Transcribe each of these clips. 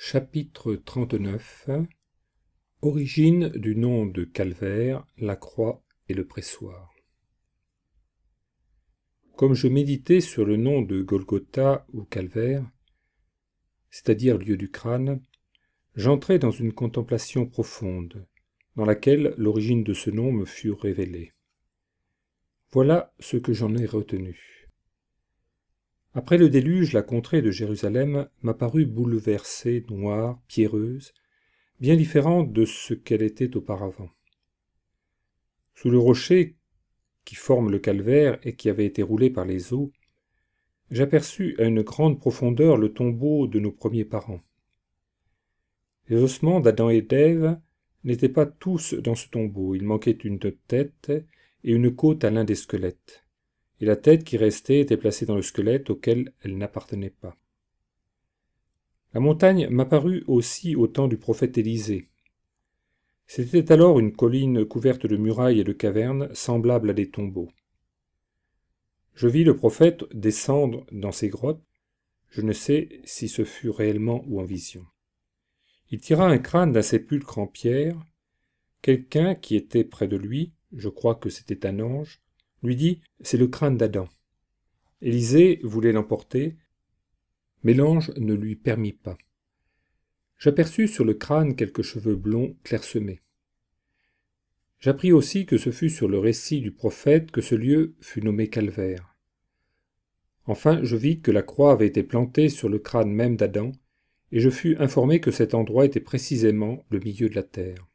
Chapitre 39 Origine du nom de Calvaire, la croix et le pressoir. Comme je méditais sur le nom de Golgotha ou Calvaire, c'est-à-dire lieu du crâne, j'entrai dans une contemplation profonde, dans laquelle l'origine de ce nom me fut révélée. Voilà ce que j'en ai retenu. Après le déluge, la contrée de Jérusalem m'apparut bouleversée, noire, pierreuse, bien différente de ce qu'elle était auparavant. Sous le rocher qui forme le calvaire et qui avait été roulé par les eaux, j'aperçus à une grande profondeur le tombeau de nos premiers parents. Les ossements d'Adam et d'Ève n'étaient pas tous dans ce tombeau, il manquait une tête et une côte à l'un des squelettes, et la tête qui restait était placée dans le squelette auquel elle n'appartenait pas. La montagne m'apparut aussi au temps du prophète Élisée. C'était alors une colline couverte de murailles et de cavernes semblables à des tombeaux. Je vis le prophète descendre dans ces grottes, je ne sais si ce fut réellement ou en vision. Il tira un crâne d'un sépulcre en pierre. Quelqu'un qui était près de lui, je crois que c'était un ange, lui dit « C'est le crâne d'Adam ». Élisée voulait l'emporter, mais l'ange ne lui permit pas. J'aperçus sur le crâne quelques cheveux blonds clairsemés. J'appris aussi que ce fut sur le récit du prophète que ce lieu fut nommé Calvaire. Enfin, je vis que la croix avait été plantée sur le crâne même d'Adam, et je fus informé que cet endroit était précisément le milieu de la terre.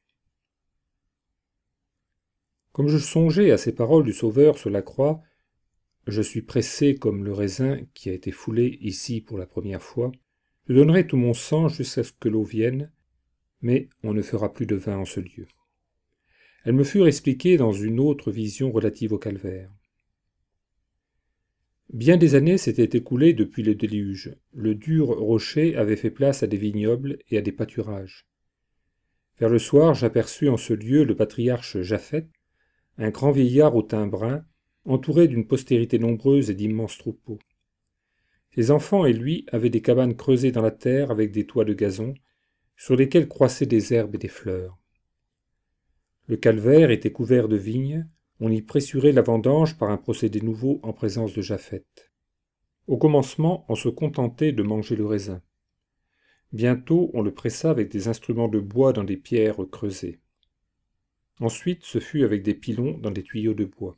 Comme je songeais à ces paroles du Sauveur sur la croix, je suis pressé comme le raisin qui a été foulé ici pour la première fois. Je donnerai tout mon sang jusqu'à ce que l'eau vienne, mais on ne fera plus de vin en ce lieu. Elles me furent expliquées dans une autre vision relative au calvaire. Bien des années s'étaient écoulées depuis le déluge. Le dur rocher avait fait place à des vignobles et à des pâturages. Vers le soir, j'aperçus en ce lieu le patriarche Japhet, un grand vieillard au teint brun, entouré d'une postérité nombreuse et d'immenses troupeaux. Ses enfants et lui avaient des cabanes creusées dans la terre avec des toits de gazon, sur lesquels croissaient des herbes et des fleurs. Le calvaire était couvert de vignes, on y pressurait la vendange par un procédé nouveau en présence de Japhet. Au commencement, on se contentait de manger le raisin. Bientôt, on le pressa avec des instruments de bois dans des pierres creusées. Ensuite, ce fut avec des pilons dans des tuyaux de bois.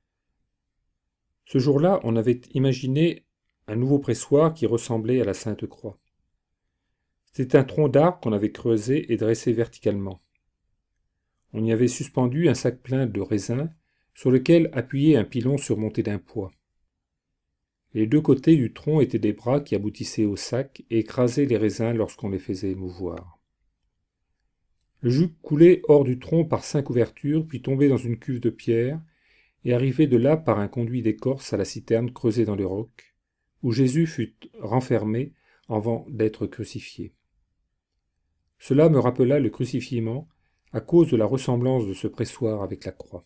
Ce jour-là, on avait imaginé un nouveau pressoir qui ressemblait à la Sainte Croix. C'était un tronc d'arbre qu'on avait creusé et dressé verticalement. On y avait suspendu un sac plein de raisins, sur lequel appuyait un pilon surmonté d'un poids. Les deux côtés du tronc étaient des bras qui aboutissaient au sac et écrasaient les raisins lorsqu'on les faisait mouvoir. Le jus coulait hors du tronc par 5 ouvertures, puis tombait dans une cuve de pierre, et arrivait de là par un conduit d'écorce à la citerne creusée dans les rocs, où Jésus fut renfermé avant d'être crucifié. Cela me rappela le crucifiement, à cause de la ressemblance de ce pressoir avec la croix.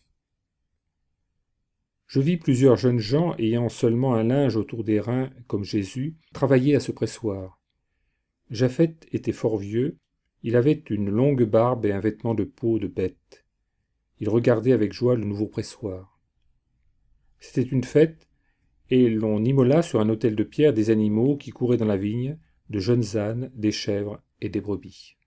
Je vis plusieurs jeunes gens ayant seulement un linge autour des reins, comme Jésus, travailler à ce pressoir. Japhet était fort vieux, il avait une longue barbe et un vêtement de peau de bête. Il regardait avec joie le nouveau pressoir. C'était une fête, et l'on immola sur un autel de pierre des animaux qui couraient dans la vigne, de jeunes ânes, des chèvres et des brebis.